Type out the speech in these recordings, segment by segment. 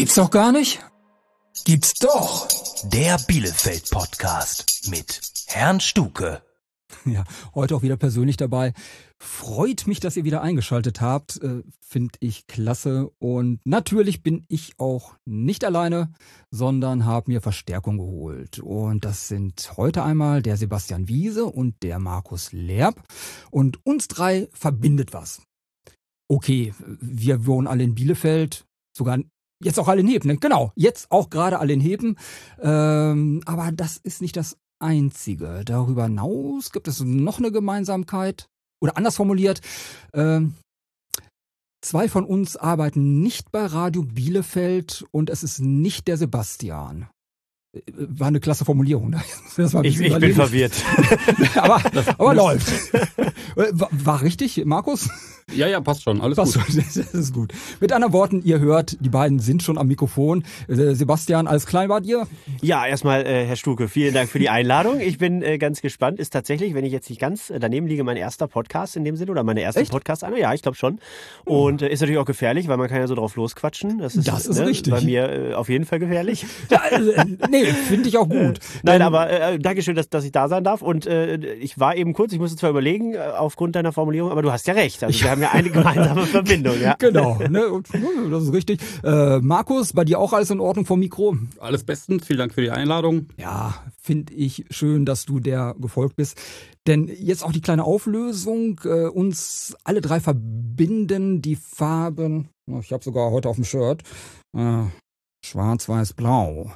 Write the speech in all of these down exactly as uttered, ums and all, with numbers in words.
Gibt's doch gar nicht? Gibt's doch. Der Bielefeld-Podcast mit Herrn Stuke. Ja, heute auch wieder persönlich dabei. Freut mich, dass ihr wieder eingeschaltet habt. Äh, Finde ich klasse. Und natürlich bin ich auch nicht alleine, sondern habe mir Verstärkung geholt. Und das sind heute einmal der Sebastian Wiese und der Markus Lerb. Und uns drei verbindet was. Okay, wir wohnen alle in Bielefeld, sogar jetzt auch alle in Heben. Ne? Genau, jetzt auch gerade alle in Heben. Ähm, aber das ist nicht das Einzige. Darüber hinaus gibt es noch eine Gemeinsamkeit. Oder anders formuliert, ähm, zwei von uns arbeiten nicht bei Radio Bielefeld und es ist nicht der Sebastian. War eine klasse Formulierung. Das war ein ich ich bin verwirrt. aber aber läuft. War, war richtig, Markus? Ja, ja, passt schon. Alles passt gut. Schon. Das ist gut. Mit anderen Worten, ihr hört, die beiden sind schon am Mikrofon. Äh, Sebastian, alles klein bei dir? Ja, erstmal, äh, Herr Stuke, vielen Dank für die Einladung. Ich bin äh, ganz gespannt. Ist tatsächlich, wenn ich jetzt nicht ganz daneben liege, mein erster Podcast in dem Sinne oder meine erste podcast -Anna. Ja, ich glaube schon. Und äh, ist natürlich auch gefährlich, weil man kann ja so drauf losquatschen. Das ist, das ist ne, richtig. Bei mir äh, auf jeden Fall gefährlich. Ja, äh, nee, finde ich auch gut. Nein, aber äh, Dankeschön, dass, dass ich da sein darf. Und äh, ich war eben kurz, ich musste zwar überlegen, äh, aufgrund deiner Formulierung, aber du hast ja recht. Also wir haben ja eine gemeinsame Verbindung, ja. Genau, ne, das ist richtig. Äh, Markus, bei dir auch alles in Ordnung vom Mikro? Alles bestens, vielen Dank für die Einladung. Ja, finde ich schön, dass du der gefolgt bist. Denn jetzt auch die kleine Auflösung, äh, uns alle drei verbinden die Farben, ich habe sogar heute auf dem Shirt, äh, schwarz, weiß, blau.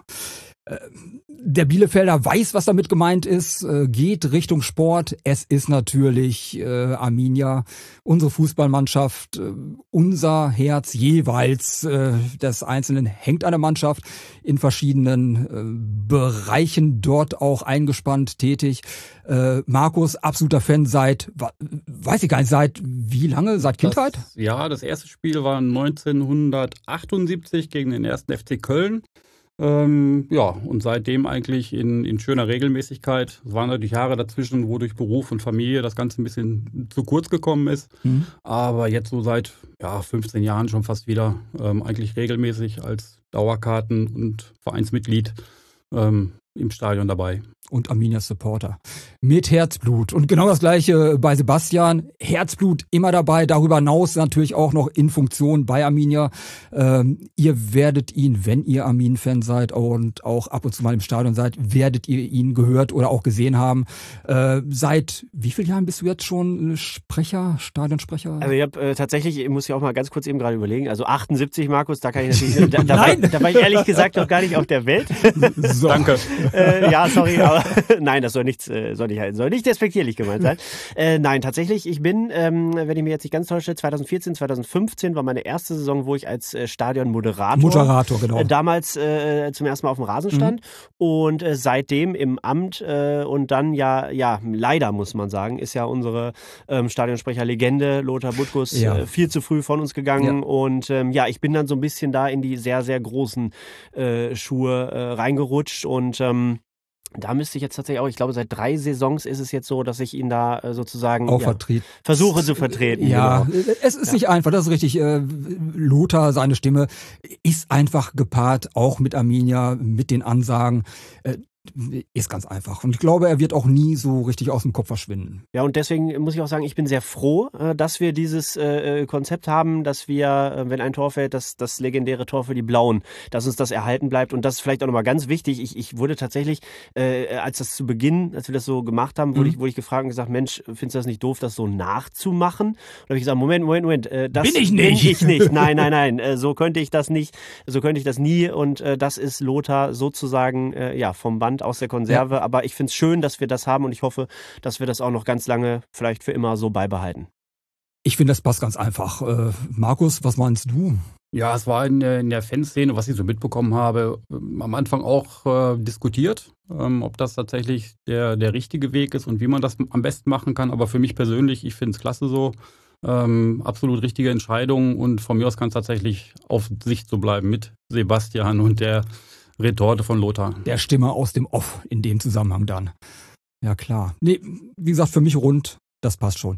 Der Bielefelder weiß, was damit gemeint ist, geht Richtung Sport. Es ist natürlich äh, Arminia, unsere Fußballmannschaft, äh, unser Herz jeweils äh, des Einzelnen hängt an der Mannschaft, in verschiedenen äh, Bereichen dort auch eingespannt tätig. Äh, Markus, absoluter Fan seit, weiß ich gar nicht, seit wie lange? Seit Kindheit? Das, ja, das erste Spiel war neunzehnhundertachtundsiebzig gegen den ersten F C Köln. Ähm, ja, und seitdem eigentlich in, in schöner Regelmäßigkeit. Es waren natürlich Jahre dazwischen, wo durch Beruf und Familie das Ganze ein bisschen zu kurz gekommen ist. Mhm. Aber jetzt so seit ja, fünfzehn Jahren schon fast wieder ähm, eigentlich regelmäßig als Dauerkarten- und Vereinsmitglied ähm, im Stadion dabei. Und Arminia-Supporter. Mit Herzblut. Und genau das Gleiche bei Sebastian. Herzblut immer dabei. Darüber hinaus natürlich auch noch in Funktion bei Arminia. Ähm, ihr werdet ihn, wenn ihr Armin-Fan seid und auch ab und zu mal im Stadion seid, werdet ihr ihn gehört oder auch gesehen haben. Äh, seit wie vielen Jahren bist du jetzt schon Sprecher, Stadionsprecher? Also ich habe äh, tatsächlich, ich muss ja auch mal ganz kurz eben gerade überlegen, also achtundsiebzig, Markus, da kann ich natürlich, da, da, Nein. War, da war ich ehrlich gesagt noch gar nicht auf der Welt. So. Danke. Äh, ja, sorry, aber nein, das soll nichts, soll nicht halten, soll nicht despektierlich gemeint sein. Äh, nein, tatsächlich, ich bin, ähm, wenn ich mich jetzt nicht ganz täusche, zweitausendvierzehn, zweitausendfünfzehn war meine erste Saison, wo ich als äh, Stadionmoderator Moderator, genau. äh, damals äh, zum ersten Mal auf dem Rasen stand mhm. und äh, seitdem im Amt äh, und dann ja, ja, leider muss man sagen, ist ja unsere ähm, Stadionsprecher-Legende Lothar Butkus ja. äh, viel zu früh von uns gegangen ja. und ähm, ja, ich bin dann so ein bisschen da in die sehr, sehr großen äh, Schuhe äh, reingerutscht und ähm, da müsste ich jetzt tatsächlich auch, ich glaube, seit drei Saisons ist es jetzt so, dass ich ihn da äh, sozusagen auch ja, vertrete. versuche zu vertreten. Ja, genau. es ist ja. nicht einfach, das ist richtig. Äh, Lothar, seine Stimme ist einfach gepaart, auch mit Arminia, mit den Ansagen. Äh, Ist ganz einfach. Und ich glaube, er wird auch nie so richtig aus dem Kopf verschwinden. Ja, und deswegen muss ich auch sagen, ich bin sehr froh, dass wir dieses äh, Konzept haben, dass wir, wenn ein Tor fällt, das, das legendäre Tor für die Blauen, dass uns das erhalten bleibt. Und das ist vielleicht auch nochmal ganz wichtig. Ich, ich wurde tatsächlich, äh, als das zu Beginn, als wir das so gemacht haben, wurde, mhm. ich, wurde ich gefragt und gesagt, Mensch, findest du das nicht doof, das so nachzumachen? Und da habe ich gesagt, Moment, Moment, Moment. Äh, das bin ich nicht. Bin ich nicht. Nein, nein, nein. Äh, so könnte ich das nicht. So könnte ich das nie. Und äh, das ist Lothar sozusagen äh, ja vom Band aus der Konserve, ja. aber ich finde es schön, dass wir das haben und ich hoffe, dass wir das auch noch ganz lange, vielleicht für immer so beibehalten. Ich finde, das passt ganz einfach. Äh, Markus, was meinst du? Ja, es war in der, in der Fanszene, was ich so mitbekommen habe, am Anfang auch äh, diskutiert, ähm, ob das tatsächlich der, der richtige Weg ist und wie man das am besten machen kann. Aber für mich persönlich, ich finde es klasse so. Ähm, absolut richtige Entscheidung und von mir aus kann es tatsächlich auf Sicht so bleiben mit Sebastian und der Retorte von Lothar. Der Stimme aus dem Off in dem Zusammenhang dann. Ja, klar. Nee, wie gesagt, für mich rund, das passt schon.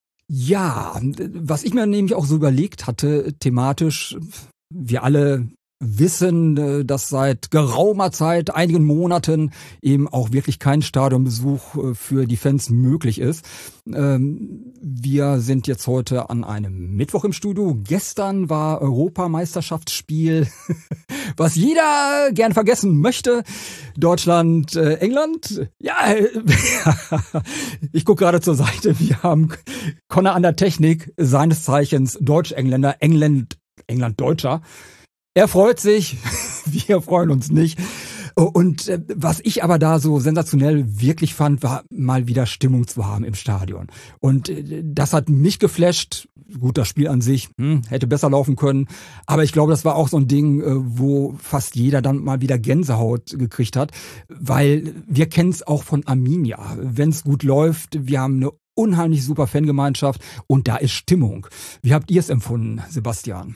Ja, was ich mir nämlich auch so überlegt hatte, thematisch, wir alle wissen, dass seit geraumer Zeit, einigen Monaten eben auch wirklich kein Stadionbesuch für die Fans möglich ist. Wir sind jetzt heute an einem Mittwoch im Studio. Gestern war Europameisterschaftsspiel, was jeder gern vergessen möchte. Deutschland, äh, England. Ja, ich gucke gerade zur Seite. Wir haben Connor an der Technik, seines Zeichens Deutsch-Engländer, England, England-Deutscher. Er freut sich, wir freuen uns nicht. Und äh, was ich aber da so sensationell wirklich fand, war mal wieder Stimmung zu haben im Stadion. Und äh, das hat mich geflasht. Gut, das Spiel an sich hm, hätte besser laufen können. Aber ich glaube, das war auch so ein Ding, äh, wo fast jeder dann mal wieder Gänsehaut gekriegt hat. Weil wir kennen es auch von Arminia. Wenn es gut läuft, wir haben eine unheimlich super Fangemeinschaft und da ist Stimmung. Wie habt ihr es empfunden, Sebastian?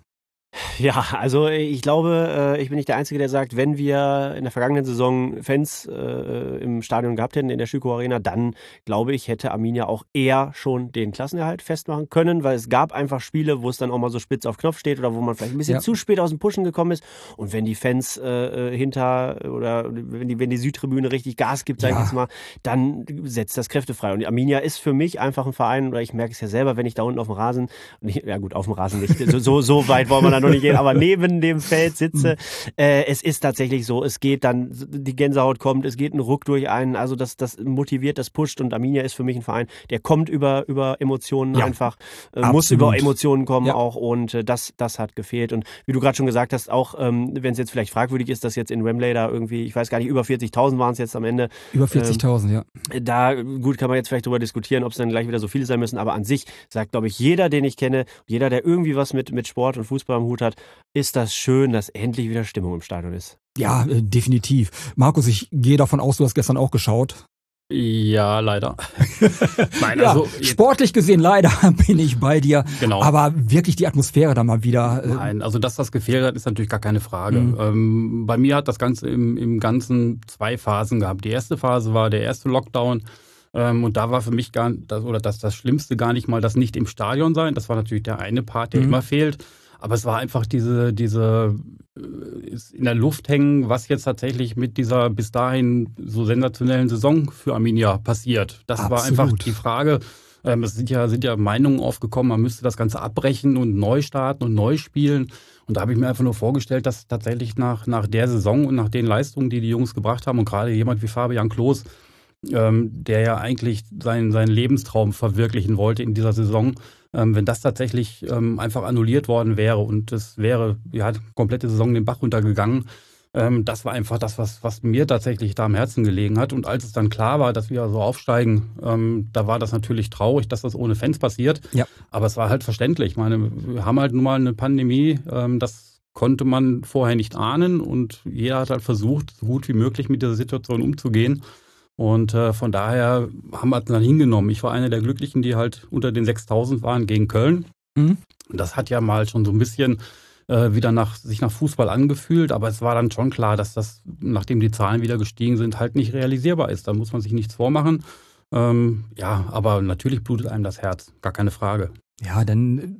Ja, also ich glaube, ich bin nicht der Einzige, der sagt, wenn wir in der vergangenen Saison Fans äh, im Stadion gehabt hätten, in der Schüko Arena, dann glaube ich, hätte Arminia auch eher schon den Klassenerhalt festmachen können, weil es gab einfach Spiele, wo es dann auch mal so spitz auf Knopf steht oder wo man vielleicht ein bisschen ja. zu spät aus dem Pushen gekommen ist. Und wenn die Fans äh, hinter oder wenn die, wenn die Südtribüne richtig Gas gibt, sag ja. ich jetzt mal, dann setzt das Kräfte frei. Und die Arminia ist für mich einfach ein Verein, oder ich merke es ja selber, wenn ich da unten auf dem Rasen, nicht, ja gut, auf dem Rasen nicht, so, so, so weit wollen wir dann noch nicht gehen, aber neben dem Feld sitze. Äh, es ist tatsächlich so, es geht dann, die Gänsehaut kommt, es geht ein Ruck durch einen, also das, das motiviert, das pusht und Arminia ist für mich ein Verein, der kommt über, über Emotionen ja, einfach, äh, muss über Emotionen kommen ja. auch und äh, das, das hat gefehlt und wie du gerade schon gesagt hast, auch ähm, wenn es jetzt vielleicht fragwürdig ist, dass jetzt in Wembley da irgendwie, ich weiß gar nicht, über vierzigtausend waren es jetzt am Ende. Über vierzigtausend, ähm, ja. Da, gut, kann man jetzt vielleicht drüber diskutieren, ob es dann gleich wieder so viele sein müssen, aber an sich sagt, glaube ich, jeder, den ich kenne, jeder, der irgendwie was mit, mit Sport und Fußball am Hut hat, ist das schön, dass endlich wieder Stimmung im Stadion ist. Ja, äh, definitiv. Markus, ich gehe davon aus, du hast gestern auch geschaut. Ja, leider. Nein, ja, also sportlich gesehen leider bin ich bei dir. Genau. Aber wirklich die Atmosphäre da mal wieder. Äh Nein, also dass das gefehlt hat, ist natürlich gar keine Frage. Mhm. Ähm, bei mir hat das Ganze im, im Ganzen zwei Phasen gehabt. Die erste Phase war der erste Lockdown. Ähm, und da war für mich gar das, oder das, das Schlimmste gar nicht mal das nicht im Stadion sein. Das war natürlich der eine Part, der mhm. immer fehlt. Aber es war einfach diese, diese ist in der Luft hängen, was jetzt tatsächlich mit dieser bis dahin so sensationellen Saison für Arminia passiert. Das Absolut. War einfach die Frage. Ähm, es sind ja, sind ja Meinungen aufgekommen, man müsste das Ganze abbrechen und neu starten und neu spielen. Und da habe ich mir einfach nur vorgestellt, dass tatsächlich nach, nach der Saison und nach den Leistungen, die die Jungs gebracht haben und gerade jemand wie Fabian Klos, ähm, der ja eigentlich seinen, seinen Lebenstraum verwirklichen wollte in dieser Saison, ähm, wenn das tatsächlich ähm, einfach annulliert worden wäre und es wäre, ja, die komplette Saison den Bach runtergegangen, ähm, das war einfach das, was, was mir tatsächlich da am Herzen gelegen hat. Und als es dann klar war, dass wir so aufsteigen, ähm, da war das natürlich traurig, dass das ohne Fans passiert. Ja. Aber es war halt verständlich. Ich meine, wir haben halt nun mal eine Pandemie, ähm, das konnte man vorher nicht ahnen und jeder hat halt versucht, so gut wie möglich mit dieser Situation umzugehen. Und äh, von daher haben wir es dann hingenommen. Ich war einer der Glücklichen, die halt unter den sechstausend waren gegen Köln. Mhm. Und das hat ja mal schon so ein bisschen äh, wieder nach sich nach Fußball angefühlt. Aber es war dann schon klar, dass das, nachdem die Zahlen wieder gestiegen sind, halt nicht realisierbar ist. Da muss man sich nichts vormachen. Ähm, ja, aber natürlich blutet einem das Herz. Gar keine Frage. Ja, dann...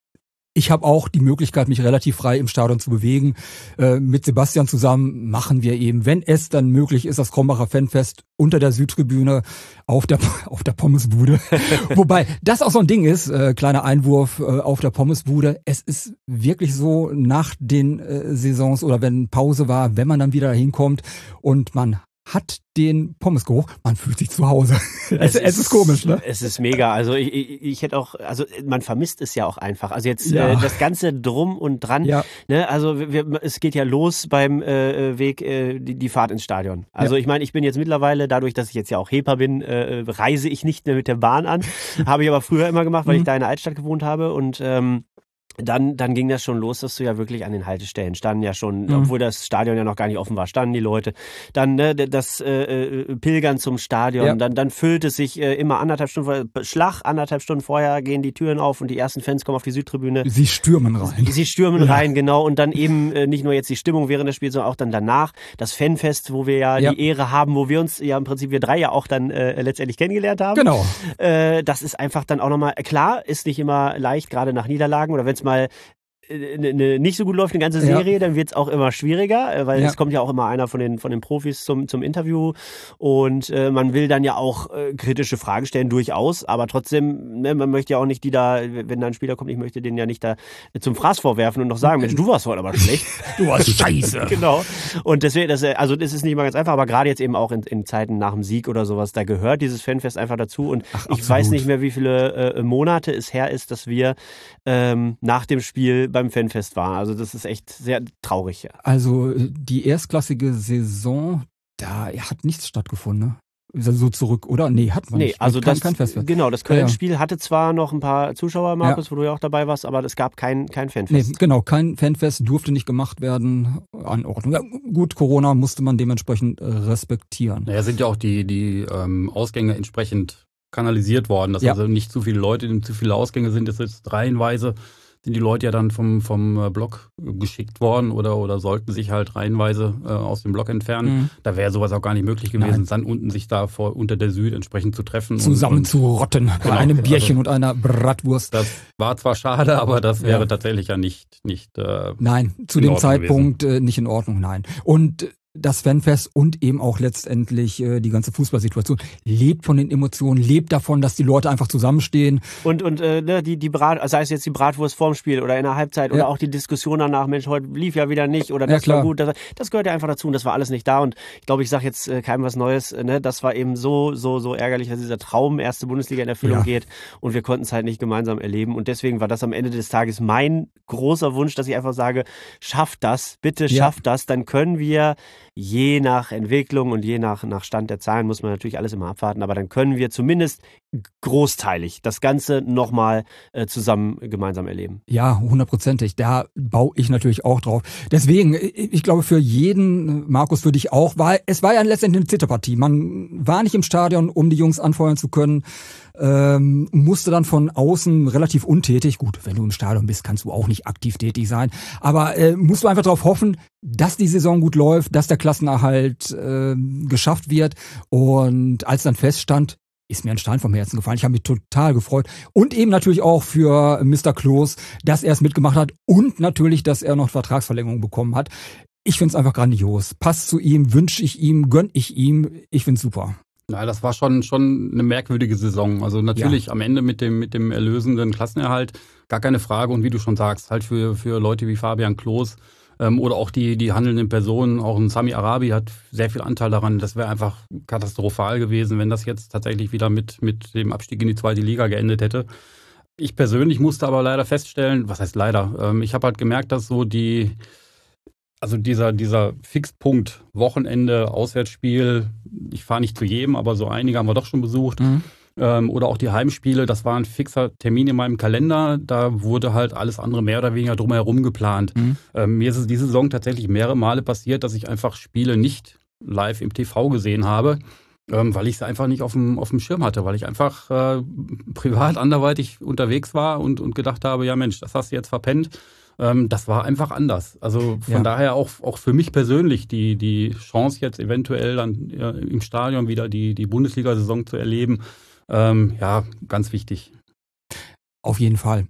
Ich habe auch die Möglichkeit, mich relativ frei im Stadion zu bewegen. Äh, mit Sebastian zusammen machen wir eben, wenn es dann möglich ist, das Krombacher Fanfest unter der Südtribüne auf der auf der Pommesbude. Wobei das auch so ein Ding ist, äh, kleiner Einwurf äh, auf der Pommesbude. Es ist wirklich so nach den äh, Saisons oder wenn Pause war, wenn man dann wieder dahin kommt und man hat den Pommesgeruch, man fühlt sich zu Hause. Es, es, ist, es ist komisch, ne? Es ist mega. Also ich, ich, ich hätte auch, also man vermisst es ja auch einfach. Also jetzt ja. äh, das ganze Drum und Dran. Ja. Ne? Also wir, es geht ja los beim äh, Weg, äh, die, die Fahrt ins Stadion. Also ja. ich meine, ich bin jetzt mittlerweile, dadurch, dass ich jetzt ja auch Heper bin, äh, reise ich nicht mehr mit der Bahn an. Habe ich aber früher immer gemacht, weil mhm. ich da in der Altstadt gewohnt habe und ähm, Dann, dann ging das schon los, dass du ja wirklich an den Haltestellen standen ja schon, mhm. obwohl das Stadion ja noch gar nicht offen war, standen die Leute. Dann ne, das äh, Pilgern zum Stadion, ja. dann, dann füllt es sich äh, immer anderthalb Stunden vorher, Schlag, anderthalb Stunden vorher gehen die Türen auf und die ersten Fans kommen auf die Südtribüne. Sie stürmen rein. Sie stürmen ja. rein, genau. Und dann eben äh, nicht nur jetzt die Stimmung während des Spiels, sondern auch dann danach das Fanfest, wo wir ja, ja. die Ehre haben, wo wir uns ja im Prinzip wir drei ja auch dann äh, letztendlich kennengelernt haben. Genau. Äh, das ist einfach dann auch nochmal, klar, ist nicht immer leicht, gerade nach Niederlagen oder wenn es mal eine, eine nicht so gut läuft, eine ganze Serie, ja. dann wird es auch immer schwieriger, weil ja. es kommt ja auch immer einer von den, von den Profis zum, zum Interview und äh, man will dann ja auch äh, kritische Fragen stellen, durchaus, aber trotzdem, ne, man möchte ja auch nicht die da, wenn da ein Spieler kommt, ich möchte den ja nicht da zum Fraß vorwerfen und noch sagen, Mensch, du warst heute aber schlecht. Du warst scheiße. Genau. Und deswegen, das, also das ist nicht immer ganz einfach, aber gerade jetzt eben auch in, in Zeiten nach dem Sieg oder sowas, da gehört dieses Fanfest einfach dazu und Ach, ich weiß nicht mehr, wie viele äh, Monate es her ist, dass wir ähm, nach dem Spiel beim Fanfest waren. Also das ist echt sehr traurig. Ja. Also die erstklassige Saison, da hat nichts stattgefunden, ne? So zurück, oder? Nee, hat man nee, nicht. Also kein, das, kein Festfest. Genau, das Köln-Spiel ja. hatte zwar noch ein paar Zuschauer, Markus, ja. wo du ja auch dabei warst, aber es gab kein, kein Fanfest. Nee, genau, kein Fanfest, durfte nicht gemacht werden. Anordnung. Ja, gut, Corona musste man dementsprechend respektieren. Naja, sind ja auch die, die ähm, Ausgänge entsprechend kanalisiert worden, dass ja. also nicht zu viele Leute, zu viele Ausgänge sind, das ist reihenweise sind die Leute ja dann vom, vom Block geschickt worden oder, oder sollten sich halt reihenweise äh, aus dem Block entfernen. Mhm. Da wäre sowas auch gar nicht möglich gewesen, Nein. dann unten sich da vor, unter der Süd entsprechend zu treffen. Zusammen und, und, zu rotten bei genau, einem Bierchen also, und einer Bratwurst. Das war zwar schade, aber das wäre ja. tatsächlich ja nicht, nicht äh, Nein, zu dem Zeitpunkt äh, nicht in Ordnung, nein. Und das Fanfest und eben auch letztendlich äh, die ganze Fußballsituation lebt von den Emotionen, lebt davon, dass die Leute einfach zusammenstehen. Und und äh, ne, die die Brat, sei es jetzt die Bratwurst vorm Spiel oder in der Halbzeit ja. oder auch die Diskussion danach, Mensch, heute lief ja wieder nicht oder das ja, war gut, das, das gehört ja einfach dazu und das war alles nicht da und ich glaube, ich sage jetzt äh, keinem was Neues, äh, ne, das war eben so so so ärgerlich, dass dieser Traum erste Bundesliga in Erfüllung ja. geht und wir konnten es halt nicht gemeinsam erleben und deswegen war das am Ende des Tages mein großer Wunsch, dass ich einfach sage, schafft das, bitte schafft ja. das, dann können wir je nach Entwicklung und je nach, nach Stand der Zahlen muss man natürlich alles immer abwarten, aber dann können wir zumindest großteilig das Ganze nochmal äh, zusammen gemeinsam erleben. Ja, hundertprozentig. Da baue ich natürlich auch drauf. Deswegen, ich glaube für jeden, Markus, für dich auch, weil es war ja letztendlich eine Zitterpartie. Man war nicht im Stadion, um die Jungs anfeuern zu können. Ähm, musste dann von außen relativ untätig, gut, wenn du im Stadion bist, kannst du auch nicht aktiv tätig sein, aber äh, musst du einfach darauf hoffen, dass die Saison gut läuft, dass der Klassenerhalt äh, geschafft wird und als dann feststand, ist mir ein Stein vom Herzen gefallen. Ich habe mich total gefreut und eben natürlich auch für Mister Kloß, dass er es mitgemacht hat und natürlich, dass er noch Vertragsverlängerung bekommen hat. Ich finde es einfach grandios. Passt zu ihm, wünsche ich ihm, gönn ich ihm. Ich finde es super. Ja, das war schon schon eine merkwürdige Saison. Also natürlich ja. am Ende mit dem mit dem erlösenden Klassenerhalt, gar keine Frage. Und wie du schon sagst, halt für für Leute wie Fabian Kloß ähm, oder auch die die handelnden Personen, auch ein Sami Arabi hat sehr viel Anteil daran. Das wäre einfach katastrophal gewesen, wenn das jetzt tatsächlich wieder mit mit dem Abstieg in die zweite Liga geendet hätte. Ich persönlich musste aber leider feststellen, was heißt leider? Ähm, ich habe halt gemerkt, dass so die Also dieser, dieser Fixpunkt, Wochenende, Auswärtsspiel, ich fahre nicht zu jedem, aber so einige haben wir doch schon besucht. Mhm. Ähm, oder auch die Heimspiele, das war ein fixer Termin in meinem Kalender. Da wurde halt alles andere mehr oder weniger drumherum geplant. Mhm. Ähm, mir ist es diese Saison tatsächlich mehrere Male passiert, dass ich einfach Spiele nicht live im T V gesehen habe, ähm, weil ich es einfach nicht auf dem, auf dem Schirm hatte, weil ich einfach äh, privat anderweitig unterwegs war und, und gedacht habe, ja Mensch, das hast du jetzt verpennt. Das war einfach anders. Also von ja. daher auch, auch für mich persönlich die, die Chance jetzt eventuell dann ja, im Stadion wieder die, die Bundesliga-Saison zu erleben, ähm, ja, ganz wichtig. Auf jeden Fall.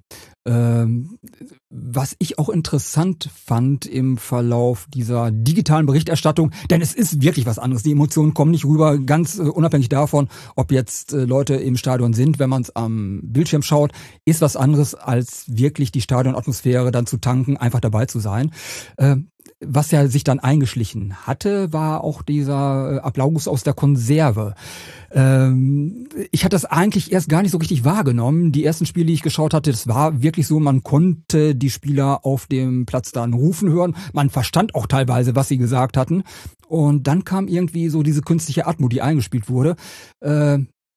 Ähm, was ich auch interessant fand im Verlauf dieser digitalen Berichterstattung, denn es ist wirklich was anderes. Die Emotionen kommen nicht rüber, ganz äh, unabhängig davon, ob jetzt äh, Leute im Stadion sind, wenn man es am Bildschirm schaut, ist was anderes, als wirklich die Stadionatmosphäre dann zu tanken, einfach dabei zu sein. Ähm, Was ja sich dann eingeschlichen hatte, war auch dieser Applaus aus der Konserve. Ähm, ich hatte das eigentlich erst gar nicht so richtig wahrgenommen. Die ersten Spiele, die ich geschaut hatte, das war wirklich so, man konnte die Spieler auf dem Platz dann rufen hören. Man verstand auch teilweise, was sie gesagt hatten. Und dann kam irgendwie so diese künstliche Atmo, die eingespielt wurde. Äh,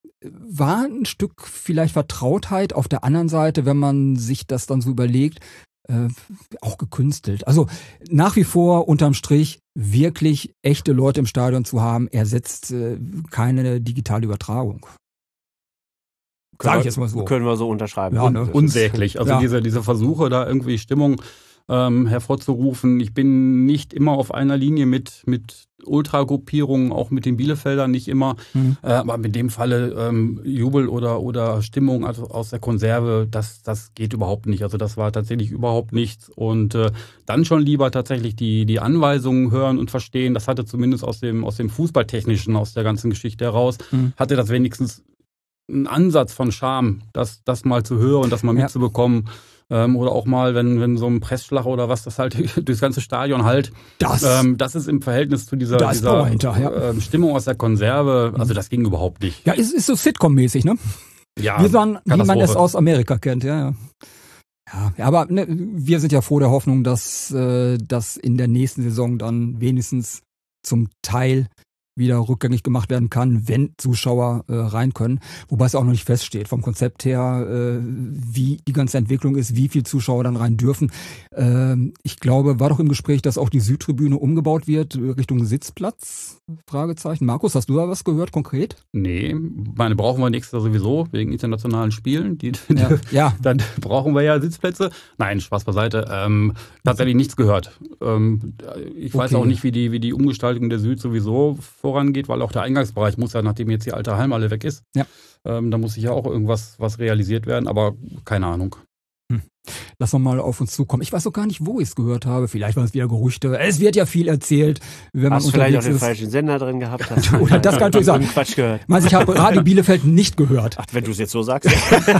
war ein Stück vielleicht Vertrautheit. Auf der anderen Seite, wenn man sich das dann so überlegt, Äh, auch gekünstelt. Also nach wie vor unterm Strich wirklich echte Leute im Stadion zu haben, ersetzt äh, keine digitale Übertragung. Sag ich jetzt mal so. Können wir so unterschreiben. Ja, ne? Unsäglich. Also ja. diese, diese Versuche, da irgendwie Stimmung ähm, hervorzurufen. Ich bin nicht immer auf einer Linie mit, mit Ultragruppierungen, auch mit den Bielefeldern nicht immer. Mhm. Äh, aber in dem Falle ähm, Jubel oder, oder Stimmung also aus der Konserve, das, das geht überhaupt nicht. Also das war tatsächlich überhaupt nichts. Und äh, dann schon lieber tatsächlich die, die Anweisungen hören und verstehen. Das hatte zumindest aus dem, aus dem Fußballtechnischen, aus der ganzen Geschichte heraus, mhm. hatte das wenigstens einen Ansatz von Charme, das, das mal zu hören und das mal ja. mitzubekommen. Ähm, oder auch mal, wenn, wenn so ein Pressschlag oder was, das halt durchs ganze Stadion halt. Das, ähm, das ist im Verhältnis zu dieser, dieser hinter, ja. äh, Stimmung aus der Konserve, also das ging überhaupt nicht. Ja, ist, ist so Sitcom-mäßig, ne? Ja, wie man, wie man es aus Amerika kennt, ja, ja. Ja, aber ne, wir sind ja froh der Hoffnung, dass äh, das in der nächsten Saison dann wenigstens zum Teil wieder rückgängig gemacht werden kann, wenn Zuschauer äh, rein können. Wobei es auch noch nicht feststeht, vom Konzept her, äh, wie die ganze Entwicklung ist, wie viele Zuschauer dann rein dürfen. Ähm, ich glaube, war doch im Gespräch, dass auch die Südtribüne umgebaut wird Richtung Sitzplatz? Fragezeichen. Markus, hast du da was gehört konkret? Nee, meine brauchen wir nächstes Jahr sowieso, wegen internationalen Spielen. Die, die, ja, ja. Dann brauchen wir ja Sitzplätze. Nein, Spaß beiseite. Ähm, tatsächlich nichts gehört. Ähm, ich weiß okay. auch nicht, wie die, wie die Umgestaltung der Süd sowieso vorangeht, weil auch der Eingangsbereich muss ja, nachdem jetzt die alte Hallenhalle weg ist, ja. ähm, da muss sich ja auch irgendwas was realisiert werden, aber keine Ahnung. Hm. Lass mal auf uns zukommen. Ich weiß auch gar nicht, wo ich es gehört habe. Vielleicht waren es wieder Gerüchte. Es wird ja viel erzählt, wenn man Hast unterwegs vielleicht auch den ist. falschen Sender drin gehabt hast. Oder das kann natürlich sein. Quatsch gehört. Also ich habe Radio Bielefeld nicht gehört. Ach, wenn du es jetzt so sagst.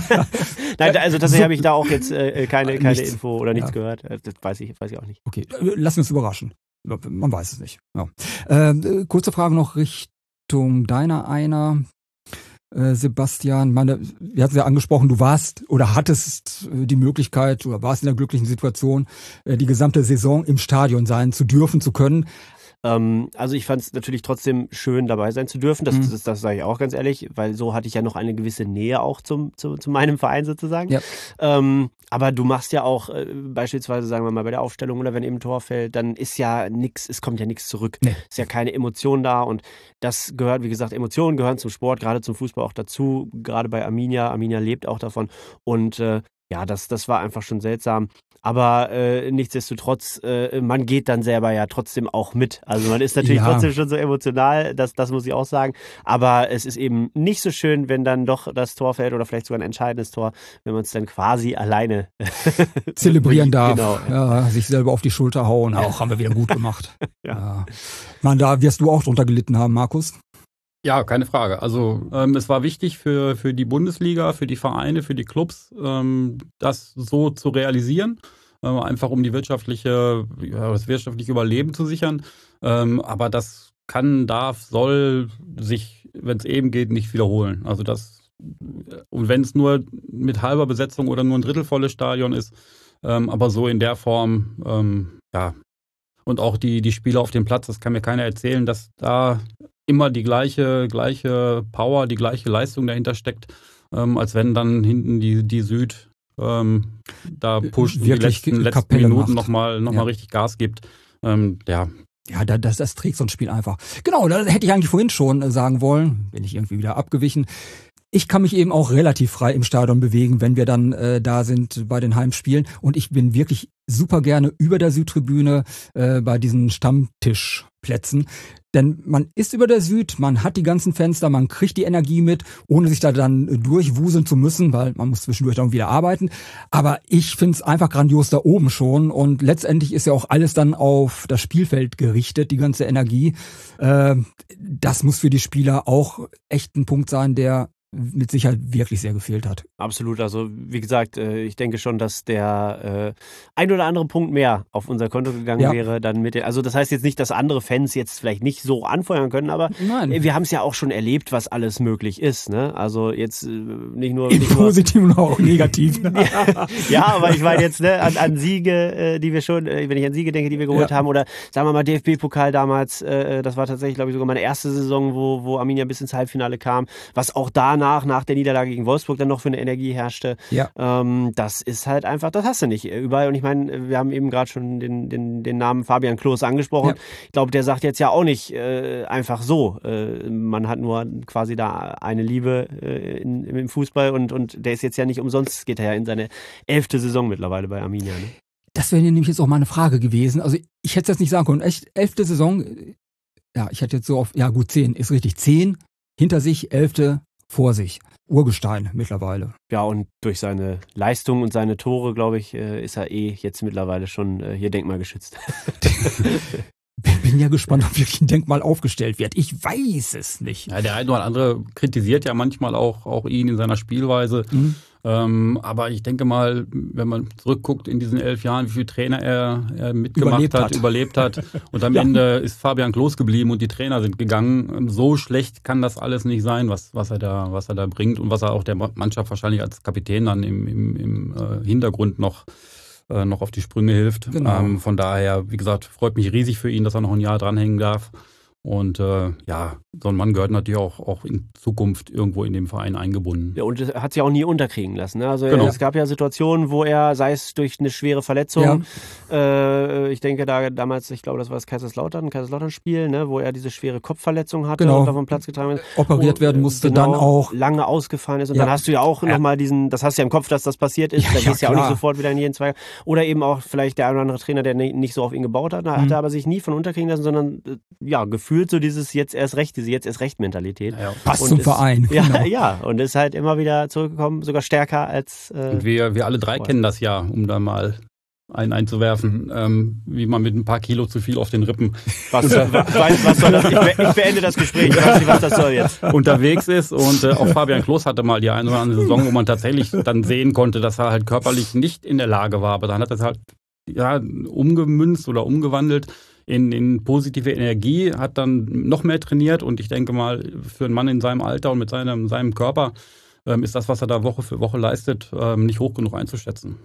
Nein, also tatsächlich so, habe ich da auch jetzt äh, keine, keine Info oder nichts ja. gehört. Das weiß ich, weiß ich auch nicht. Okay, lass uns überraschen. Man weiß es nicht. Ja. Äh, kurze Frage noch Richtung deiner einer. Äh, Sebastian, meine, wir hatten es ja angesprochen, du warst oder hattest äh, die Möglichkeit oder warst in der glücklichen Situation, äh, die gesamte Saison im Stadion sein zu dürfen, zu können. Ähm, also ich fand es natürlich trotzdem schön, dabei sein zu dürfen. Das, mhm. das, das sage ich auch ganz ehrlich, weil so hatte ich ja noch eine gewisse Nähe auch zum, zu, zu meinem Verein sozusagen. Ja. Ähm, aber du machst ja auch äh, beispielsweise, sagen wir mal, bei der Aufstellung oder wenn eben ein Tor fällt, dann ist ja nichts, es kommt ja nichts zurück. Nee. Ist ja keine Emotion da und das gehört, wie gesagt, Emotionen gehören zum Sport, gerade zum Fußball auch dazu, gerade bei Arminia. Arminia lebt auch davon und äh, ja, das, das war einfach schon seltsam. Aber äh, nichtsdestotrotz, äh, man geht dann selber ja trotzdem auch mit. Also man ist natürlich ja. trotzdem schon so emotional, das, das muss ich auch sagen. Aber es ist eben nicht so schön, wenn dann doch das Tor fällt oder vielleicht sogar ein entscheidendes Tor, wenn man es dann quasi alleine zelebrieren darf. Genau. Ja, sich selber auf die Schulter hauen. Auch haben wir wieder gut gemacht. ja. ja. Man, da wirst du auch drunter gelitten haben, Markus. Ja, keine Frage. Also ähm, es war wichtig für, für die Bundesliga, für die Vereine, für die Clubs, ähm, das so zu realisieren, äh, einfach um die wirtschaftliche, ja, das wirtschaftliche Überleben zu sichern. Ähm, aber das kann, darf, soll sich, wenn es eben geht, nicht wiederholen. Also das, und wenn es nur mit halber Besetzung oder nur ein drittelvolles Stadion ist, ähm, aber so in der Form, ähm, ja. Und auch die, die Spieler auf dem Platz, das kann mir keiner erzählen, dass da immer die gleiche, gleiche Power, die gleiche Leistung dahinter steckt, ähm, als wenn dann hinten die, die Süd ähm, da pusht und die letzten, letzten Minuten nochmal noch ja. mal richtig Gas gibt. Ähm, ja. Ja, das, das trägt so ein Spiel einfach. Genau, da hätte ich eigentlich vorhin schon sagen wollen, bin ich irgendwie wieder abgewichen. Ich kann mich eben auch relativ frei im Stadion bewegen, wenn wir dann äh, da sind bei den Heimspielen. Und ich bin wirklich super gerne über der Südtribüne äh, bei diesen Stammtischplätzen. Denn man ist über der Süd, man hat die ganzen Fenster, man kriegt die Energie mit, ohne sich da dann durchwuseln zu müssen, weil man muss zwischendurch dann wieder arbeiten. Aber ich finde es einfach grandios da oben schon. Und letztendlich ist ja auch alles dann auf das Spielfeld gerichtet, die ganze Energie. Äh, das muss für die Spieler auch echt ein Punkt sein, der mit Sicherheit wirklich sehr gefehlt hat. Absolut, also wie gesagt, ich denke schon, dass der äh, ein oder andere Punkt mehr auf unser Konto gegangen ja. wäre. Dann mit den, also das heißt jetzt nicht, dass andere Fans jetzt vielleicht nicht so anfeuern können, aber Nein. wir haben es ja auch schon erlebt, was alles möglich ist. Ne? Also jetzt nicht nur... Im nicht Positiven und auch negativ. ja, ja, aber ich meine jetzt ne, an, an Siege, die wir schon, wenn ich an Siege denke, die wir geholt ja. haben, oder sagen wir mal D F B-Pokal damals, äh, das war tatsächlich, glaube ich, sogar meine erste Saison, wo, wo Arminia bis ins Halbfinale kam, was auch danach Nach, nach der Niederlage gegen Wolfsburg dann noch für eine Energie herrschte. Ja. Ähm, das ist halt einfach, das hast du nicht überall. Und ich meine, wir haben eben gerade schon den, den, den Namen Fabian Klos angesprochen. Ja. Ich glaube, der sagt jetzt ja auch nicht äh, einfach so. Äh, man hat nur quasi da eine Liebe äh, in, im Fußball und, und der ist jetzt ja nicht umsonst, geht er ja in seine elfte Saison mittlerweile bei Arminia. Ne? Das wäre nämlich jetzt auch mal eine Frage gewesen. Also ich hätte es jetzt nicht sagen können. Echt, elfte Saison, ja, ich hätte jetzt so auf, ja gut, zehn, ist richtig. Zehn hinter sich, elfte vor sich. Urgestein mittlerweile. Ja, und durch seine Leistung und seine Tore, glaube ich, ist er eh jetzt mittlerweile schon hier denkmalgeschützt. Bin ja gespannt, ob wirklich ein Denkmal aufgestellt wird. Ich weiß es nicht. Ja, der eine oder andere kritisiert ja manchmal auch, auch ihn in seiner Spielweise. Mhm. Ähm, aber ich denke mal, wenn man zurückguckt in diesen elf Jahren, wie viele Trainer er, er mitgemacht überlebt hat, hat, überlebt hat. Und am ja. Ende ist Fabian Klos geblieben und die Trainer sind gegangen. So schlecht kann das alles nicht sein, was, was, er, da, was er da bringt und was er auch der Mannschaft wahrscheinlich als Kapitän dann im, im, im äh, Hintergrund noch noch auf die Sprünge hilft. Genau. Ähm, von daher, wie gesagt, freut mich riesig für ihn, dass er noch ein Jahr dranhängen darf. Und äh, ja, so ein Mann gehört natürlich auch, auch in Zukunft irgendwo in dem Verein eingebunden. Ja, und er hat sich auch nie unterkriegen lassen. Ne? Also genau. Es gab ja Situationen, wo er, sei es durch eine schwere Verletzung, ja. äh, ich denke da damals, ich glaube, das war das Kaiserslautern, ein Kaiserslautern-Spiel, ne? Wo er diese schwere Kopfverletzung hatte genau. und auf den Platz getragen wird. Operiert werden musste, genau, dann auch. Lange ausgefallen ist. Und ja. dann hast du ja auch ja. nochmal diesen, das hast du ja im Kopf, dass das passiert ist. Ja, da gehst du ja auch nicht sofort wieder in jeden Zweig. Oder eben auch vielleicht der ein oder andere Trainer, der nicht so auf ihn gebaut hat, mhm. hat er aber sich nie von unterkriegen lassen, sondern ja, gefühlt so dieses jetzt erst recht, diese jetzt erst recht Mentalität. Ja, passt und zum ist, Verein. Ja, genau. ja, und ist halt immer wieder zurückgekommen, sogar stärker als. Äh, und wir, wir alle drei vorher. kennen das ja, um da mal einen einzuwerfen, ähm, wie man mit ein paar Kilo zu viel auf den Rippen was, was, was soll das? Ich, ich beende das Gespräch, ich weiß nicht, was das soll jetzt. Unterwegs ist und äh, auch Fabian Klos hatte mal die eine oder andere Saison, wo man tatsächlich dann sehen konnte, dass er halt körperlich nicht in der Lage war, aber dann hat er es halt ja, umgemünzt oder umgewandelt in, in positive Energie, hat dann noch mehr trainiert und ich denke mal, für einen Mann in seinem Alter und mit seinem, seinem Körper ähm, ist das, was er da Woche für Woche leistet, ähm, nicht hoch genug einzuschätzen.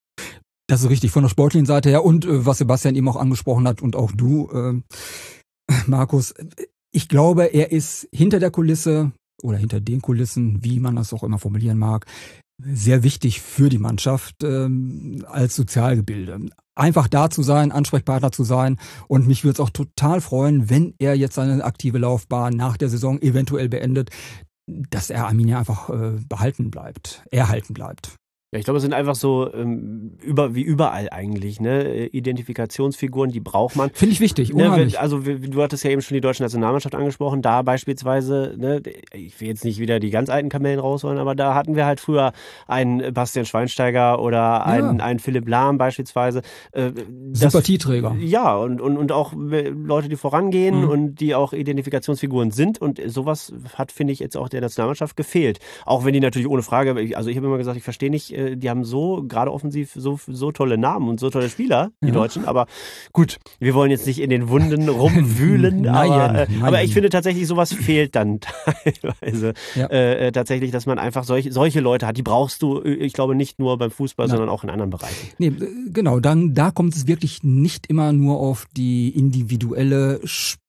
Das ist richtig, von der sportlichen Seite her und äh, was Sebastian eben auch angesprochen hat und auch du, äh, Markus, ich glaube, er ist hinter der Kulisse oder hinter den Kulissen, wie man das auch immer formulieren mag, sehr wichtig für die Mannschaft ähm, als Sozialgebilde. Einfach da zu sein, Ansprechpartner zu sein und mich würde es auch total freuen, wenn er jetzt seine aktive Laufbahn nach der Saison eventuell beendet, dass er Arminia einfach äh, behalten bleibt, erhalten bleibt. Ja, ich glaube, es sind einfach so ähm, über, wie überall eigentlich, ne? Identifikationsfiguren, die braucht man. Finde ich wichtig, unheimlich. Ne? Also du hattest ja eben schon die deutsche Nationalmannschaft angesprochen, da beispielsweise, ne? Ich will jetzt nicht wieder die ganz alten Kamellen rausholen, aber da hatten wir halt früher einen Bastian Schweinsteiger oder einen, ja. einen Philipp Lahm beispielsweise. Äh, das, Sympathieträger. Ja, und, und, und auch Leute, die vorangehen mhm. und die auch Identifikationsfiguren sind und sowas hat, finde ich, jetzt auch der Nationalmannschaft gefehlt. Auch wenn die natürlich ohne Frage, also ich habe immer gesagt, ich verstehe nicht, die haben so, gerade offensiv, so, so tolle Namen und so tolle Spieler, die ja. Deutschen. Aber gut, wir wollen jetzt nicht in den Wunden rumwühlen. nein, aber, äh, nein. aber ich finde tatsächlich, sowas fehlt dann teilweise. Ja. Äh, tatsächlich, dass man einfach solche, solche Leute hat. Die brauchst du, ich glaube, nicht nur beim Fußball, nein. sondern auch in anderen Bereichen. Nee, genau, dann, da kommt es wirklich nicht immer nur auf die individuelle Spieler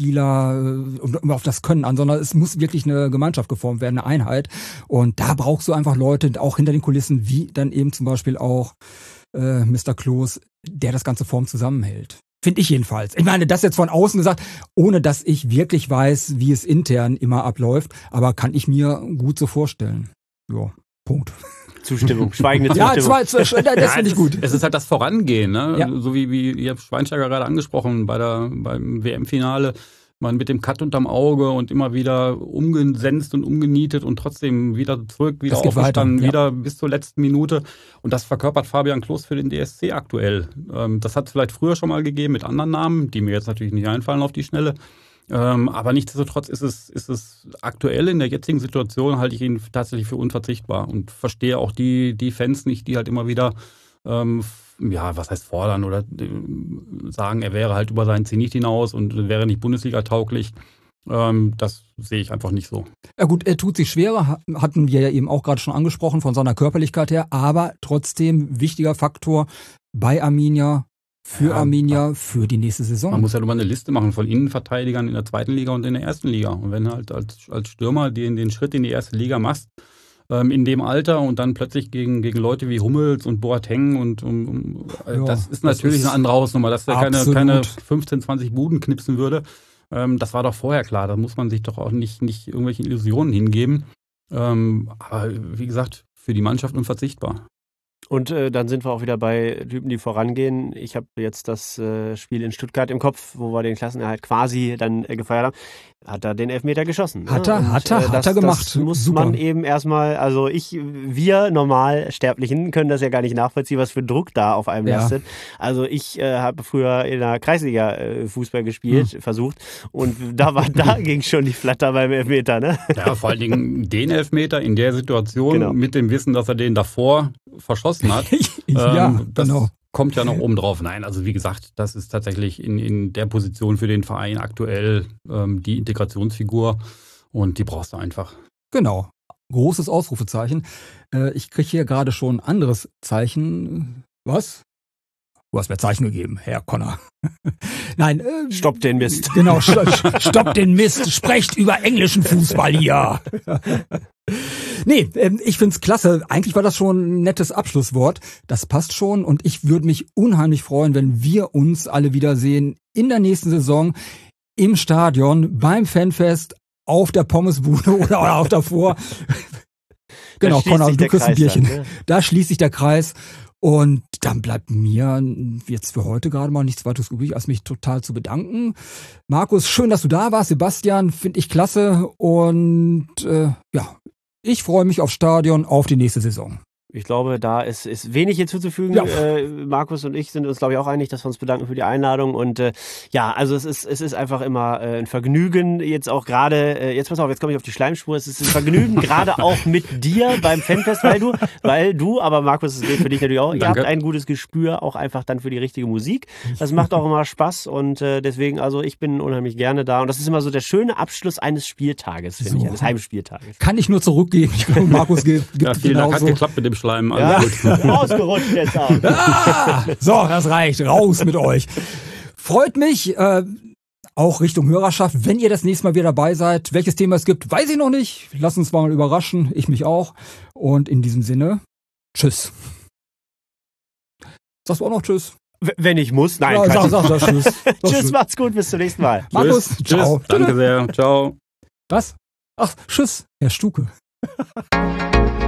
und auf das Können an, sondern es muss wirklich eine Gemeinschaft geformt werden, eine Einheit. Und da brauchst du einfach Leute, auch hinter den Kulissen, wie dann eben zum Beispiel auch äh, Mister Klos, der das ganze Form zusammenhält. Finde ich jedenfalls. Ich meine, das jetzt von außen gesagt, ohne dass ich wirklich weiß, wie es intern immer abläuft, aber kann ich mir gut so vorstellen. Ja, Punkt. Zustimmung, schweigende Zustimmung. Ja, zwei, zwei, das finde ich gut. Es ist halt das Vorangehen, ne? Ja. So wie, wie ihr Schweinsteiger gerade angesprochen bei der, beim W M-Finale. Man mit dem Cut unterm Auge und immer wieder umgesenzt und umgenietet und trotzdem wieder zurück, wieder aufgestanden, ja. wieder bis zur letzten Minute. Und das verkörpert Fabian Klos für den D S C aktuell. Das hat es vielleicht früher schon mal gegeben mit anderen Namen, die mir jetzt natürlich nicht einfallen auf die Schnelle. Ähm, aber nichtsdestotrotz ist es, ist es aktuell in der jetzigen Situation, halte ich ihn tatsächlich für unverzichtbar und verstehe auch die, die Fans nicht, die halt immer wieder, ähm, ja, was heißt fordern oder äh, sagen, er wäre halt über seinen Zenit hinaus und wäre nicht Bundesliga-tauglich. Ähm, das sehe ich einfach nicht so. Ja gut, er tut sich schwerer, hatten wir ja eben auch gerade schon angesprochen, von seiner Körperlichkeit her, aber trotzdem wichtiger Faktor bei Arminia, für ja, Arminia, für die nächste Saison. Man muss ja nur mal eine Liste machen von Innenverteidigern in der zweiten Liga und in der ersten Liga. Und wenn halt als, als Stürmer den, den Schritt in die erste Liga machst, ähm, in dem Alter und dann plötzlich gegen, gegen Leute wie Hummels und Boateng und um, um, ja, das ist natürlich das ist eine andere Hausnummer, dass der keine, keine fünfzehn, zwanzig Buden knipsen würde. Ähm, das war doch vorher klar. Da muss man sich doch auch nicht, nicht irgendwelchen Illusionen hingeben. Ähm, aber wie gesagt, für die Mannschaft unverzichtbar. Und äh, dann sind wir auch wieder bei Typen, die vorangehen. Ich habe jetzt das äh, Spiel in Stuttgart im Kopf, wo wir den Klassenerhalt quasi dann äh, gefeiert haben. Hat er den Elfmeter geschossen. Hat er, ne? Und, hat er, äh, das, hat er gemacht. Das muss Super. man eben erstmal, also ich, wir Normalsterblichen können das ja gar nicht nachvollziehen, was für Druck da auf einem Ja. lastet. Also ich äh, habe früher in der Kreisliga äh, Fußball gespielt, hm. versucht. Und da war, da ging schon die Flatter beim Elfmeter, ne? Ja, vor allen Dingen den Elfmeter in der Situation Genau. mit dem Wissen, dass er den davor verschossen hat. ja, ähm, das genau. kommt ja noch oben drauf. Nein, also wie gesagt, das ist tatsächlich in, in der Position für den Verein aktuell ähm, die Integrationsfigur und die brauchst du einfach. Genau. Großes Ausrufezeichen. Äh, ich kriege hier gerade schon ein anderes Zeichen. Was? Du hast mir Zeichen gegeben, Herr Conner. Nein. Äh, Stoppt den Mist. Genau, st- stoppt den Mist. Sprecht über englischen Fußball hier. Nee, ähm, ich find's klasse. Eigentlich war das schon ein nettes Abschlusswort. Das passt schon und ich würde mich unheimlich freuen, wenn wir uns alle wiedersehen in der nächsten Saison im Stadion, beim Fanfest, auf der Pommesbude oder auch davor. Genau, Conor, du kriegst ein Bierchen. Dann, ne? Da schließt sich der Kreis. Und dann bleibt mir jetzt für heute gerade mal nichts weiteres übrig, als mich total zu bedanken. Markus, schön, dass du da warst. Sebastian, finde ich klasse. Und äh, ja, ich freue mich aufs Stadion, auf die nächste Saison. Ich glaube, da ist, ist wenig hinzuzufügen. Ja. Äh, Markus und ich sind uns, glaube ich, auch einig, dass wir uns bedanken für die Einladung. Und äh, ja, also es ist, es ist einfach immer äh, ein Vergnügen, jetzt auch gerade, äh, jetzt pass auf, jetzt komme ich auf die Schleimspur, es ist ein Vergnügen, gerade auch mit dir beim Fanfest, weil du, weil du, aber Markus, es geht für dich natürlich auch, Danke. Ihr habt ein gutes Gespür auch einfach dann für die richtige Musik. Das macht auch immer Spaß und äh, deswegen, also ich bin unheimlich gerne da. Und das ist immer so der schöne Abschluss eines Spieltages, finde So. ich, eines Heimspieltages. Kann ich nur zurückgeben. Ich glaube, Markus gibt Ja, vielen Dank, hat genauso. geklappt mit dem Schleim. Ja, Alles gut. ausgerutscht jetzt auch. Ah, so, das reicht. Raus mit euch. Freut mich, äh, auch Richtung Hörerschaft, wenn ihr das nächste Mal wieder dabei seid. Welches Thema es gibt, weiß ich noch nicht. Lasst uns mal überraschen. Ich mich auch. Und in diesem Sinne, tschüss. Sagst du auch noch tschüss? W- Wenn ich muss, nein. Ja, Quatsch. sag, sag, sag tschüss. Sag Tschüss, macht's gut, bis zum nächsten Mal. Markus, Tschüss, ciao. Tschüss, danke sehr. Ciao. Was? Ach, tschüss, Herr Stuke.